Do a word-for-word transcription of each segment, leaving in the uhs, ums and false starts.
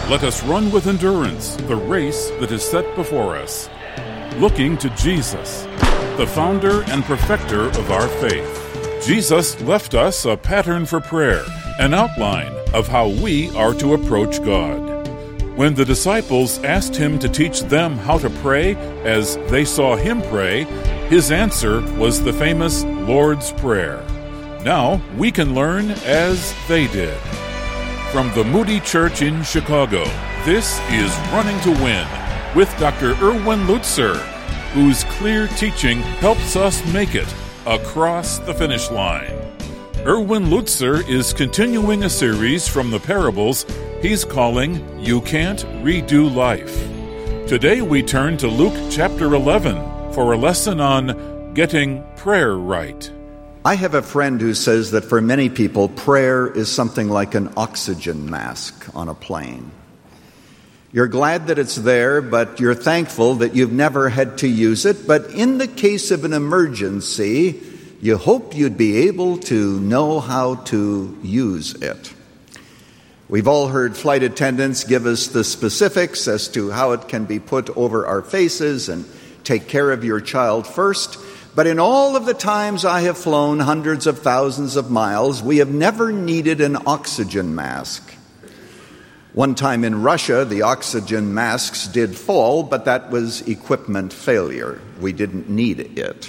Let us run with endurance the race that is set before us, looking to Jesus, the founder and perfecter of our faith. Jesus left us a pattern for prayer, an outline of how we are to approach God. When the disciples asked him to teach them how to pray as they saw him pray, his answer was the famous Lord's Prayer. Now we can learn as they did. From the Moody Church in Chicago, this is Running to Win with Doctor Erwin Lutzer, whose clear teaching helps us make it across the finish line. Erwin Lutzer is continuing a series from the parables he's calling You Can't Redo Life. Today we turn to Luke chapter eleven for a lesson on getting prayer right. I have a friend who says that for many people, prayer is something like an oxygen mask on a plane. You're glad that it's there, but you're thankful that you've never had to use it. But in the case of an emergency, you hope you'd be able to know how to use it. We've all heard flight attendants give us the specifics as to how it can be put over our faces and take care of your child first. But in all of the times I have flown hundreds of thousands of miles, we have never needed an oxygen mask. One time in Russia, the oxygen masks did fall, but that was equipment failure. We didn't need it.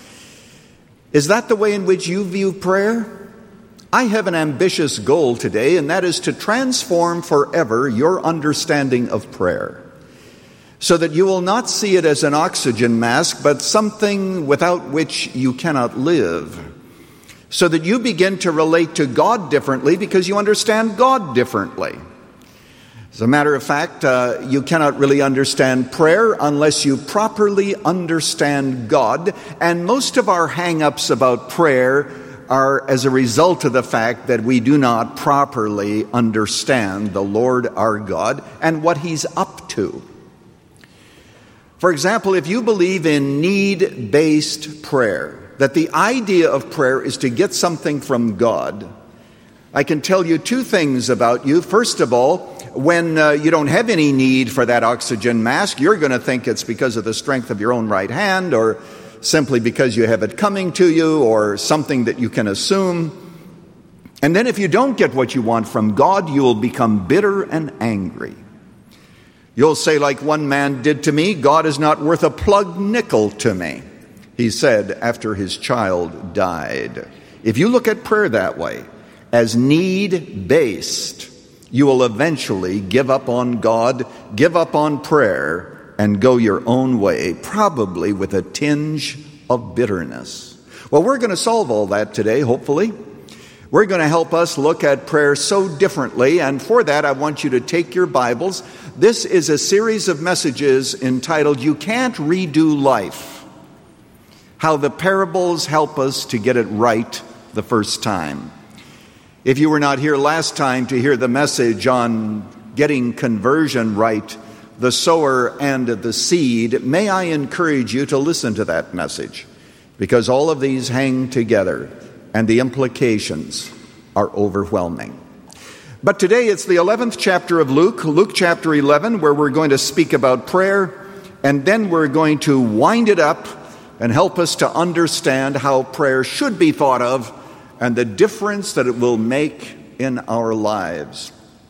Is that the way in which you view prayer? I have an ambitious goal today, and that is to transform forever your understanding of prayer, so that you will not see it as an oxygen mask, but something without which you cannot live. So that you begin to relate to God differently because you understand God differently. As a matter of fact, uh, you cannot really understand prayer unless you properly understand God. And most of our hang-ups about prayer are as a result of the fact that we do not properly understand the Lord our God and what He's up to. For example, if you believe in need-based prayer, that the idea of prayer is to get something from God, I can tell you two things about you. First of all, when uh, you don't have any need for that oxygen mask, you're going to think it's because of the strength of your own right hand, or simply because you have it coming to you, or something that you can assume. And then if you don't get what you want from God, you will become bitter and angry. You'll say, like one man did to me, God is not worth a plug nickel to me, he said after his child died. If you look at prayer that way, as need-based, you will eventually give up on God, give up on prayer, and go your own way, probably with a tinge of bitterness. Well, we're going to solve all that today, hopefully. We're going to help us look at prayer so differently, and for that I want you to take your Bibles. This is a series of messages entitled, You Can't Redo Life. How the parables help us to get it right the first time. If you were not here last time to hear the message on getting conversion right, the sower and the seed, may I encourage you to listen to that message, because all of these hang together and the implications are overwhelming. But today it's the eleventh chapter of Luke, Luke chapter eleven, where we're going to speak about prayer, and then we're going to wind it up and help us to understand how prayer should be thought of and the difference that it will make in our lives.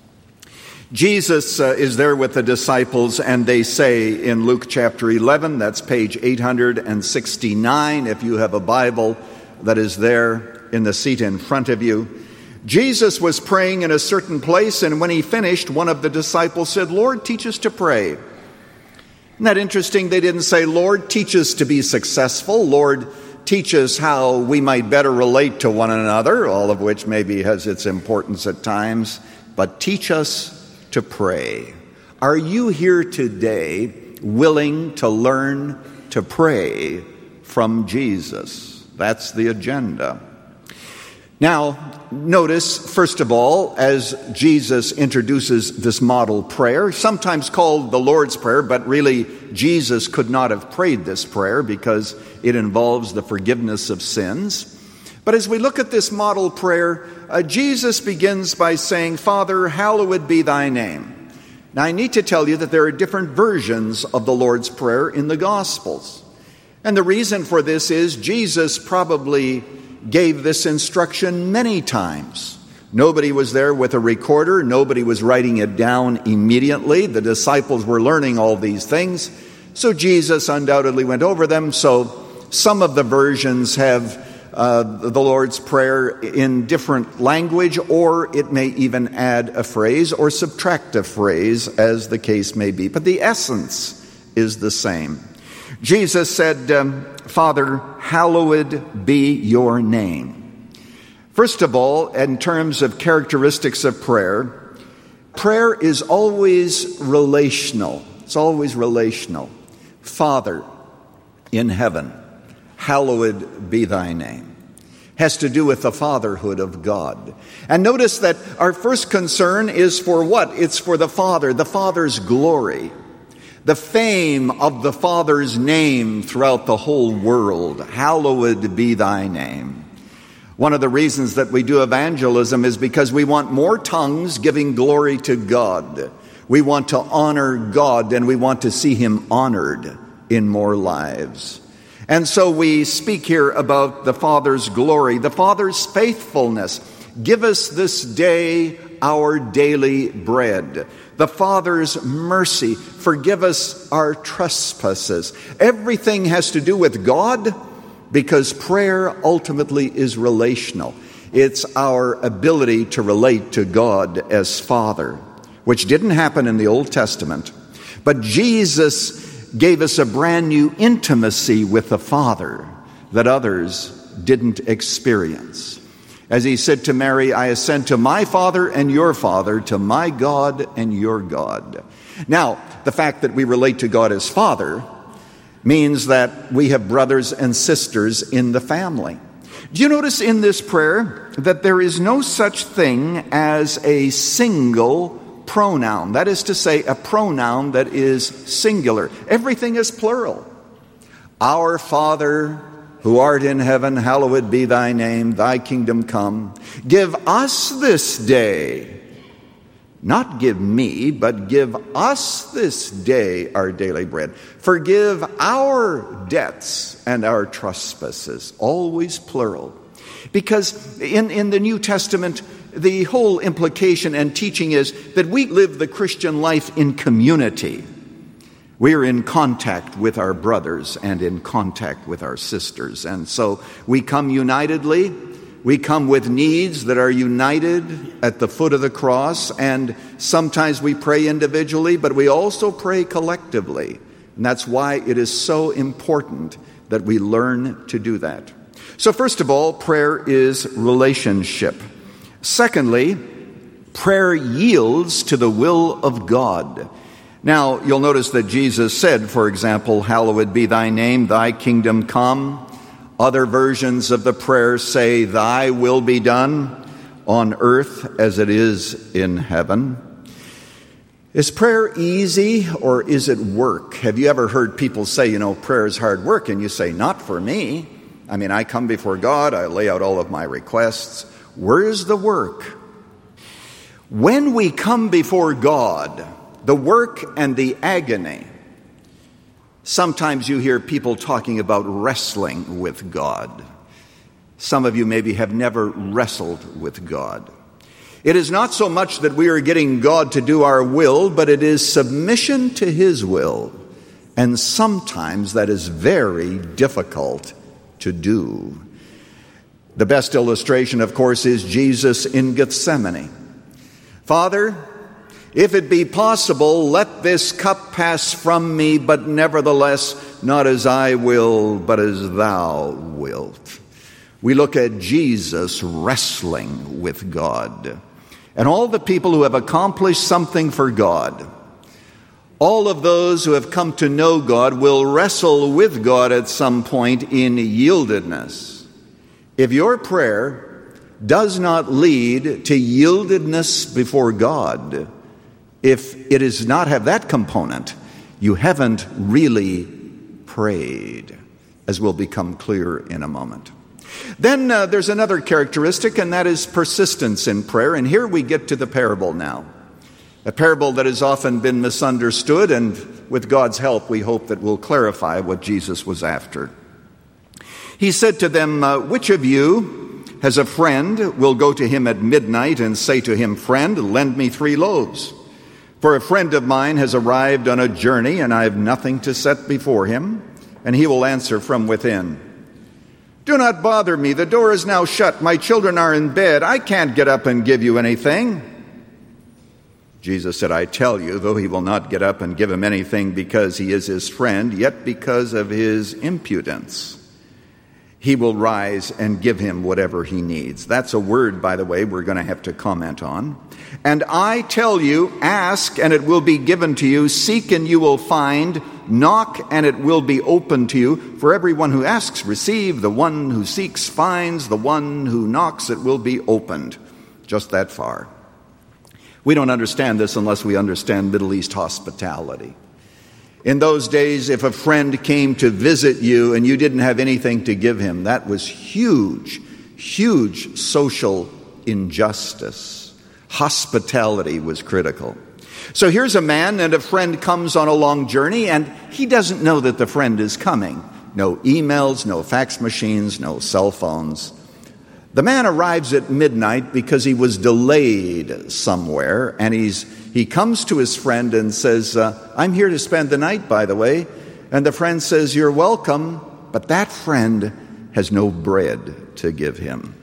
Jesus uh, is there with the disciples, and they say in Luke chapter eleven, that's page eight hundred sixty-nine, if you have a Bible that is there in the seat in front of you. Jesus was praying in a certain place, and when he finished, one of the disciples said, Lord, teach us to pray. Isn't that interesting? They didn't say, Lord, teach us to be successful. Lord, teach us how we might better relate to one another, all of which maybe has its importance at times, but teach us to pray. Are you here today willing to learn to pray from Jesus? That's the agenda. Now, notice, first of all, as Jesus introduces this model prayer, sometimes called the Lord's Prayer, but really Jesus could not have prayed this prayer because it involves the forgiveness of sins. But as we look at this model prayer, uh, Jesus begins by saying, Father, hallowed be thy name. Now, I need to tell you that there are different versions of the Lord's Prayer in the Gospels. And the reason for this is Jesus probably gave this instruction many times. Nobody was there with a recorder. Nobody was writing it down immediately. The disciples were learning all these things. So Jesus undoubtedly went over them. So some of the versions have uh, the Lord's Prayer in different language, or it may even add a phrase or subtract a phrase, as the case may be. But the essence is the same. Jesus said, um, Father, hallowed be your name. First of all, in terms of characteristics of prayer, prayer is always relational. It's always relational. Father in heaven, hallowed be thy name. Has to do with the fatherhood of God. And notice that our first concern is for what? It's for the Father, the Father's glory, the fame of the Father's name throughout the whole world. Hallowed be thy name. One of the reasons that we do evangelism is because we want more tongues giving glory to God. We want to honor God, and we want to see him honored in more lives. And so we speak here about the Father's glory, the Father's faithfulness. Give us this day our daily bread. The Father's mercy. Forgive us our trespasses. Everything has to do with God, because prayer ultimately is relational. It's our ability to relate to God as Father, which didn't happen in the Old Testament. But Jesus gave us a brand new intimacy with the Father that others didn't experience. As he said to Mary, I ascend to my Father and your Father, to my God and your God. Now, the fact that we relate to God as Father means that we have brothers and sisters in the family. Do you notice in this prayer that there is no such thing as a single pronoun? That is to say, a pronoun that is singular. Everything is plural. Our Father who art in heaven, hallowed be thy name, thy kingdom come. Give us this day, not give me, but give us this day our daily bread. Forgive our debts and our trespasses. Always plural. Because in, in the New Testament, the whole implication and teaching is that we live the Christian life in community. We are in contact with our brothers and in contact with our sisters. And so we come unitedly. We come with needs that are united at the foot of the cross. And sometimes we pray individually, but we also pray collectively. And that's why it is so important that we learn to do that. So first of all, prayer is relationship. Secondly, prayer yields to the will of God. Now, you'll notice that Jesus said, for example, hallowed be thy name, thy kingdom come. Other versions of the prayer say, thy will be done on earth as it is in heaven. Is prayer easy or is it work? Have you ever heard people say, you know, prayer is hard work? And you say, not for me. I mean, I come before God, I lay out all of my requests. Where's the work? When we come before God, the work and the agony. Sometimes you hear people talking about wrestling with God. Some of you maybe have never wrestled with God. It is not so much that we are getting God to do our will, but it is submission to his will. And sometimes that is very difficult to do. The best illustration, of course, is Jesus in Gethsemane. Father, if it be possible, let this cup pass from me, but nevertheless, not as I will, but as thou wilt. We look at Jesus wrestling with God. And all the people who have accomplished something for God, all of those who have come to know God will wrestle with God at some point in yieldedness. If your prayer does not lead to yieldedness before God, if it does not have that component, you haven't really prayed, as will become clear in a moment. Then uh, there's another characteristic, and that is persistence in prayer. And here we get to the parable now. a parable that has often been misunderstood, and with God's help, we hope that we'll clarify what Jesus was after. He said to them, uh, which of you has a friend, will go to him at midnight and say to him, friend, lend me three loaves? For a friend of mine has arrived on a journey, and I have nothing to set before him. And he will answer from within, do not bother me, the door is now shut, my children are in bed, I can't get up and give you anything. Jesus said, I tell you, though he will not get up and give him anything because he is his friend, yet because of his impudence, he will rise and give him whatever he needs. That's a word, by the way, we're going to have to comment on. And I tell you, ask and it will be given to you, seek and you will find, knock and it will be opened to you. For everyone who asks, receive, the one who seeks finds, the one who knocks, it will be opened. Just that far. We don't understand this unless we understand Middle East hospitality. In those days, if a friend came to visit you and you didn't have anything to give him, that was huge, huge social injustice. Hospitality was critical. So here's a man and a friend comes on a long journey and he doesn't know that the friend is coming. No emails, no fax machines, no cell phones. The man arrives at midnight because he was delayed somewhere, and he's he comes to his friend and says, uh, I'm here to spend the night, by the way. And the friend says, you're welcome, but that friend has no bread to give him.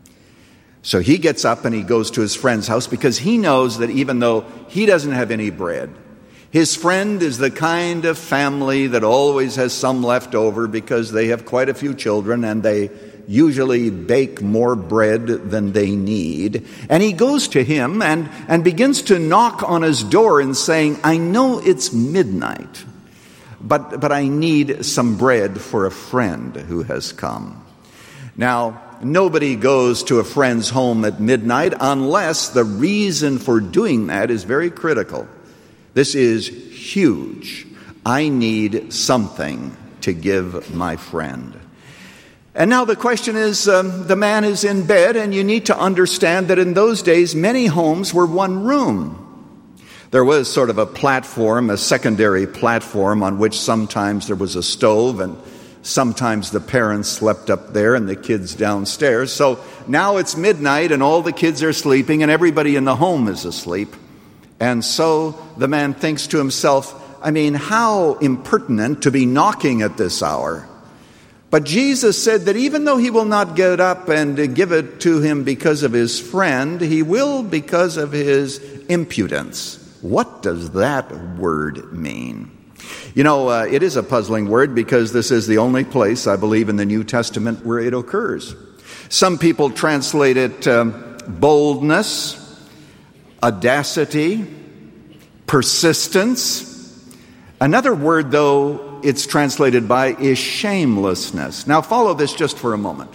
So he gets up and he goes to his friend's house because he knows that even though he doesn't have any bread, his friend is the kind of family that always has some left over because they have quite a few children and they usually bake more bread than they need. And he goes to him and, and begins to knock on his door and saying, I know it's midnight, but, but I need some bread for a friend who has come. Now, nobody goes to a friend's home at midnight unless the reason for doing that is very critical. This is huge. I need something to give my friend. And now the question is, um, the man is in bed, and you need to understand that in those days, many homes were one room. There was sort of a platform, a secondary platform, on which sometimes there was a stove, and sometimes the parents slept up there and the kids downstairs. So now it's midnight, and all the kids are sleeping, and everybody in the home is asleep. And so the man thinks to himself, I mean, how impertinent to be knocking at this hour. But Jesus said that even though he will not get up and give it to him because of his friend, he will because of his impudence. What does that word mean? You know, uh, it is a puzzling word because this is the only place, I believe, in the New Testament where it occurs. Some people translate it um, boldness, audacity, persistence. Another word, though, it's translated by is shamelessness. Now follow this just for a moment.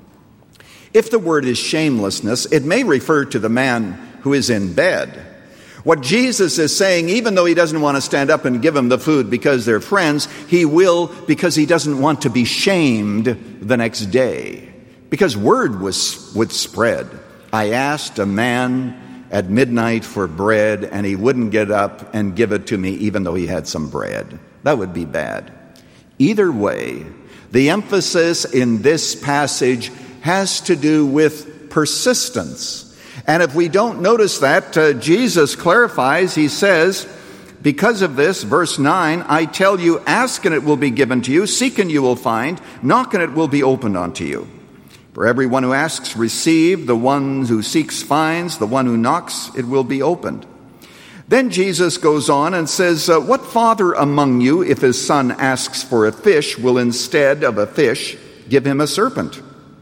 If the word is shamelessness, it may refer to the man who is in bed. What Jesus is saying, even though he doesn't want to stand up and give them the food because they're friends, he will because he doesn't want to be shamed the next day. Because word was would spread. I asked a man at midnight for bread, and he wouldn't get up and give it to me even though he had some bread. That would be bad. Either way, the emphasis in this passage has to do with persistence. And if we don't notice that, uh, Jesus clarifies, he says, because of this, verse nine, I tell you, ask and it will be given to you, seek and you will find, knock and it will be opened unto you. For everyone who asks, receive, the one who seeks finds, the one who knocks, it will be opened. Then Jesus goes on and says, uh, what father among you, if his son asks for a fish, will instead of a fish give him a serpent?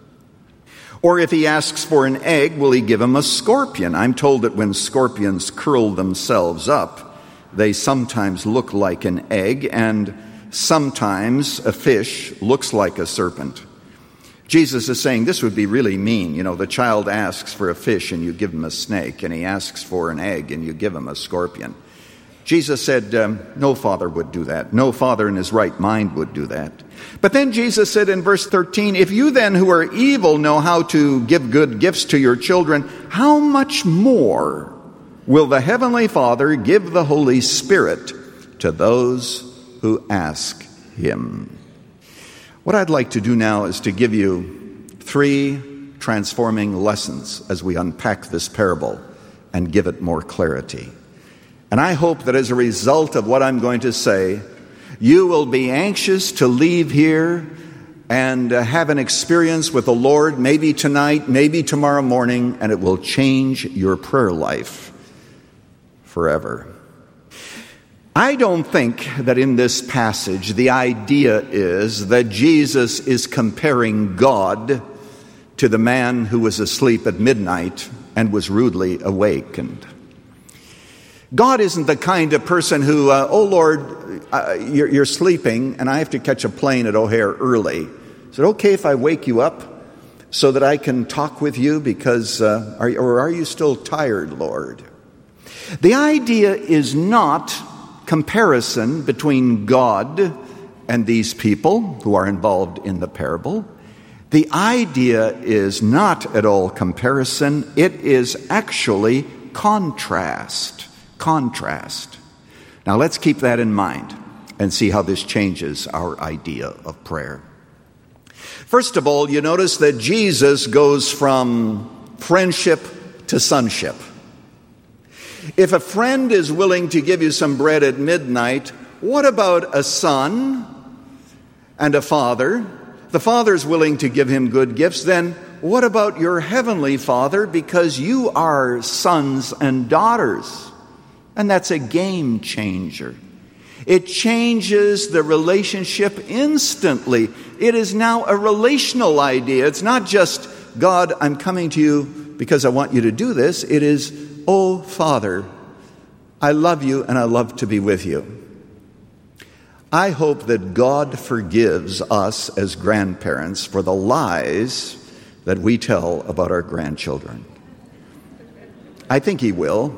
Or if he asks for an egg, will he give him a scorpion? I'm told that when scorpions curl themselves up, they sometimes look like an egg, and sometimes a fish looks like a serpent. Jesus is saying this would be really mean. You know, the child asks for a fish and you give him a snake, and he asks for an egg and you give him a scorpion. Jesus said um, no father would do that. No father in his right mind would do that. But then Jesus said in verse thirteen, if you then who are evil know how to give good gifts to your children, how much more will the Heavenly Father give the Holy Spirit to those who ask him. What I'd like to do now is to give you three transforming lessons as we unpack this parable and give it more clarity. And I hope that as a result of what I'm going to say, you will be anxious to leave here and uh, have an experience with the Lord, maybe tonight, maybe tomorrow morning, and it will change your prayer life forever. I don't think that in this passage the idea is that Jesus is comparing God to the man who was asleep at midnight and was rudely awakened. God isn't the kind of person who, uh, oh Lord, uh, you're, you're sleeping and I have to catch a plane at O'Hare early. Is it okay if I wake you up so that I can talk with you because, uh, are, or are you still tired, Lord? The idea is not comparison between God and these people who are involved in the parable. The idea is not at all comparison. It is actually contrast. Contrast. Now let's keep that in mind and see how this changes our idea of prayer. First of all, you notice that Jesus goes from friendship to sonship. If a friend is willing to give you some bread at midnight, what about a son and a father? The father's willing to give him good gifts. Then what about your heavenly Father? Because you are sons and daughters. And that's a game changer. It changes the relationship instantly. It is now a relational idea. It's not just, God, I'm coming to you because I want you to do this. It is, oh, Father, I love you and I love to be with you. I hope that God forgives us as grandparents for the lies that we tell about our grandchildren. I think he will.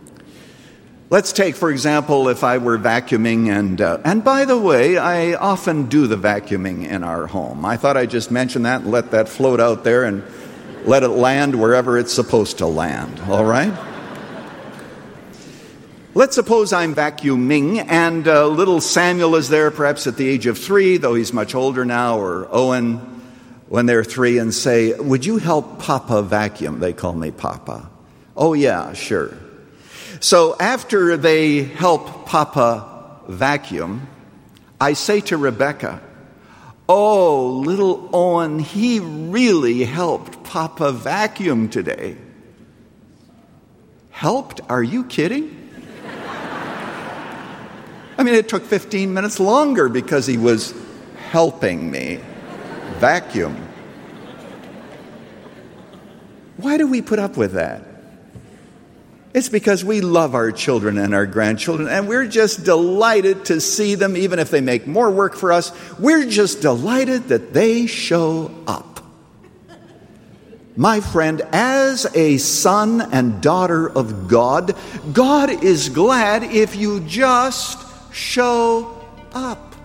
Let's take, for example, if I were vacuuming, and uh, and by the way, I often do the vacuuming in our home. I thought I'd just mention that and let that float out there and let it land wherever it's supposed to land, all right? Let's suppose I'm vacuuming, and uh, little Samuel is there, perhaps at the age of three, though he's much older now, or Owen, when they're three, and say, would you help Papa vacuum? They call me Papa. Oh, yeah, sure. So after they help Papa vacuum, I say to Rebecca, oh, little Owen, he really helped Papa vacuum today. Helped? Are you kidding? I mean, it took fifteen minutes longer because he was helping me vacuum. Why do we put up with that? It's because we love our children and our grandchildren, and we're just delighted to see them, even if they make more work for us. We're just delighted that they show up. My friend, as a son and daughter of God, God is glad if you just show up.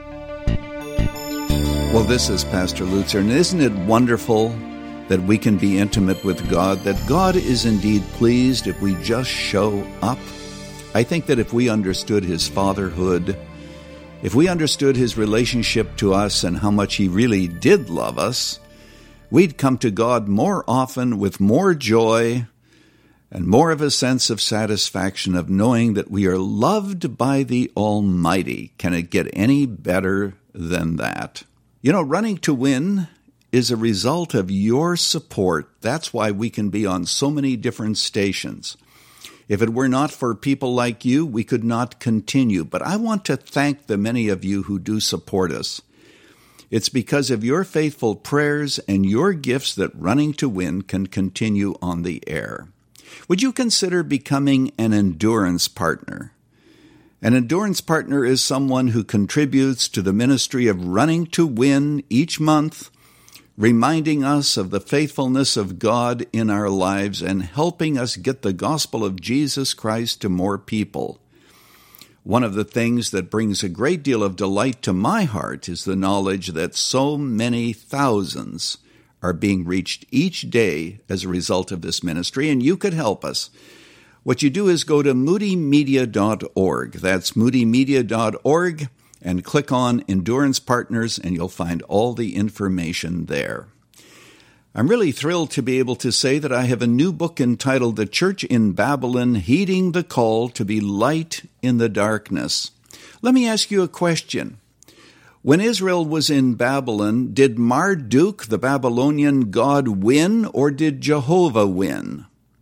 Well, this is Pastor Lutzer, and isn't it wonderful that we can be intimate with God, that God is indeed pleased if we just show up? I think that if we understood his fatherhood, if we understood his relationship to us and how much he really did love us, we'd come to God more often with more joy and more of a sense of satisfaction of knowing that we are loved by the Almighty. Can it get any better than that? You know, Running to Win is a result of your support. That's why we can be on so many different stations. If it were not for people like you, we could not continue. But I want to thank the many of you who do support us. It's because of your faithful prayers and your gifts that Running to Win can continue on the air. Would you consider becoming an endurance partner? An endurance partner is someone who contributes to the ministry of Running to Win each month, reminding us of the faithfulness of God in our lives and helping us get the gospel of Jesus Christ to more people. One of the things that brings a great deal of delight to my heart is the knowledge that so many thousands are being reached each day as a result of this ministry, and you could help us. what you do is go to moody media dot org. That's moody media dot org, and click on Endurance Partners, and you'll find all the information there. I'm really thrilled to be able to say that I have a new book entitled The Church in Babylon, Heeding the Call to be Light in the Darkness. Let me ask you a question. When Israel was in Babylon, did Marduk, the Babylonian god, win, or did Jehovah win?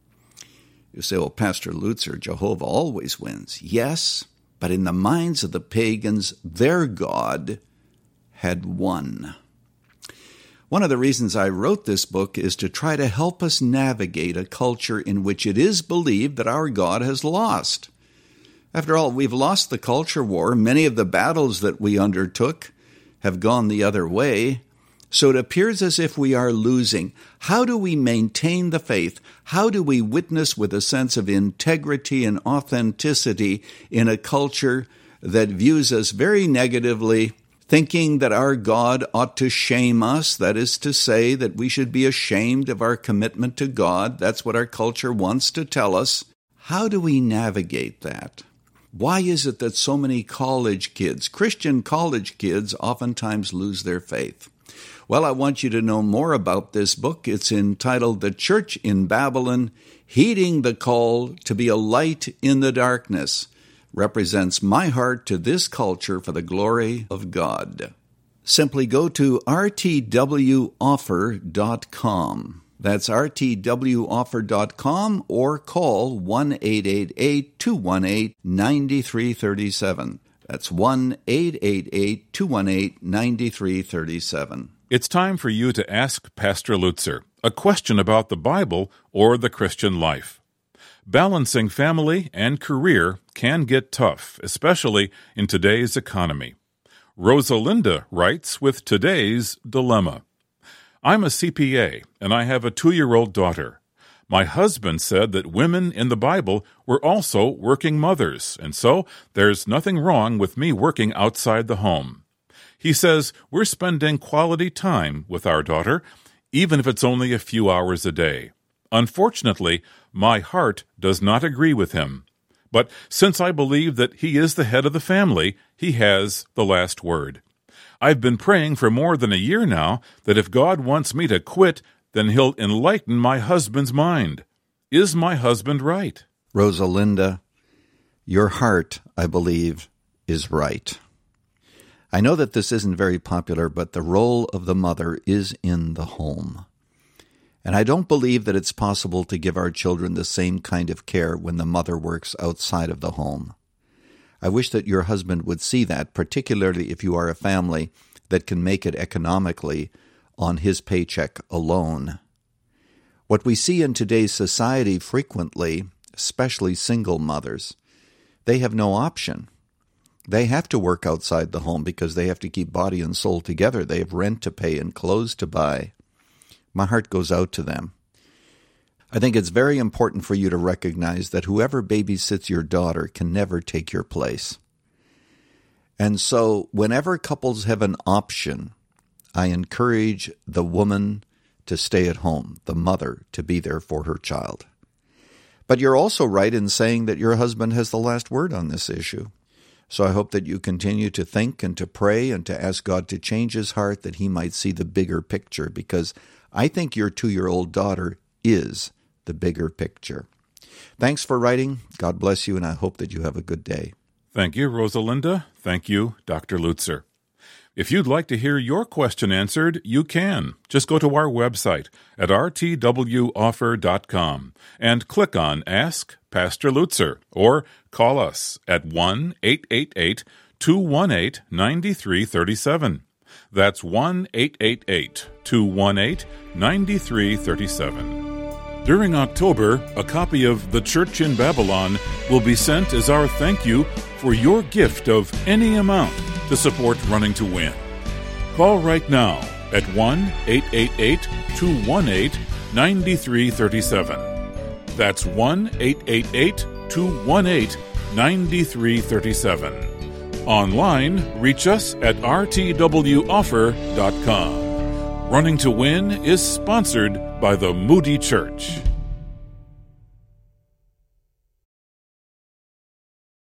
You say, well, Pastor Lutzer, Jehovah always wins. Yes, but in the minds of the pagans, their God had won. One of the reasons I wrote this book is to try to help us navigate a culture in which it is believed that our God has lost. After all, we've lost the culture war. Many of the battles that we undertook have gone the other way. So it appears as if we are losing. How do we maintain the faith? How do we witness with a sense of integrity and authenticity in a culture that views us very negatively, thinking that our God ought to shame us? That is to say, that we should be ashamed of our commitment to God. That's what our culture wants to tell us. How do we navigate that? Why is it that so many college kids, Christian college kids, oftentimes lose their faith? Well, I want you to know more about this book. It's entitled The Church in Babylon, Heeding the Call to be a Light in the Darkness. Represents my heart to this culture for the glory of God. Simply go to r t w offer dot com. That's r t w offer dot com, or call one eight eight eight, two one eight, nine three three seven. That's one eight eight eight, two one eight, nine three three seven. It's time for you to ask Pastor Lutzer a question about the Bible or the Christian life. Balancing family and career can get tough, especially in today's economy. Rosalinda writes with today's dilemma. I'm a C P A, and I have a two-year-old daughter. My husband said that women in the Bible were also working mothers, and so there's nothing wrong with me working outside the home. He says we're spending quality time with our daughter, even if it's only a few hours a day. Unfortunately, my heart does not agree with him. But since I believe that he is the head of the family, he has the last word. I've been praying for more than a year now that if God wants me to quit, then he'll enlighten my husband's mind. Is my husband right? Rosalinda, your heart, I believe, is right. I know that this isn't very popular, but the role of the mother is in the home. And I don't believe that it's possible to give our children the same kind of care when the mother works outside of the home. I wish that your husband would see that, particularly if you are a family that can make it economically on his paycheck alone. What we see in today's society frequently, especially single mothers, they have no option. They have to work outside the home because they have to keep body and soul together. They have rent to pay and clothes to buy. My heart goes out to them. I think it's very important for you to recognize that whoever babysits your daughter can never take your place. And so whenever couples have an option, I encourage the woman to stay at home, the mother to be there for her child. But you're also right in saying that your husband has the last word on this issue. So I hope that you continue to think and to pray and to ask God to change his heart that he might see the bigger picture, because I think your two-year-old daughter is the bigger picture. Thanks for writing. God bless you, and I hope that you have a good day. Thank you, Rosalinda. Thank you, Doctor Lutzer. If you'd like to hear your question answered, you can. Just go to our website at r t w offer dot com and click on Ask Pastor Lutzer, or call us at one eight eight eight, two one eight, nine three three seven. That's one eight eight eight, two one eight, nine three three seven. During October, a copy of The Church in Babylon will be sent as our thank you for your gift of any amount to support Running to Win. Call right now at one eight eight eight, two one eight, nine three three seven. That's one eight eight eight, two one eight, nine three three seven. Online, reach us at r t w offer dot com. Running to Win is sponsored by the Moody Church.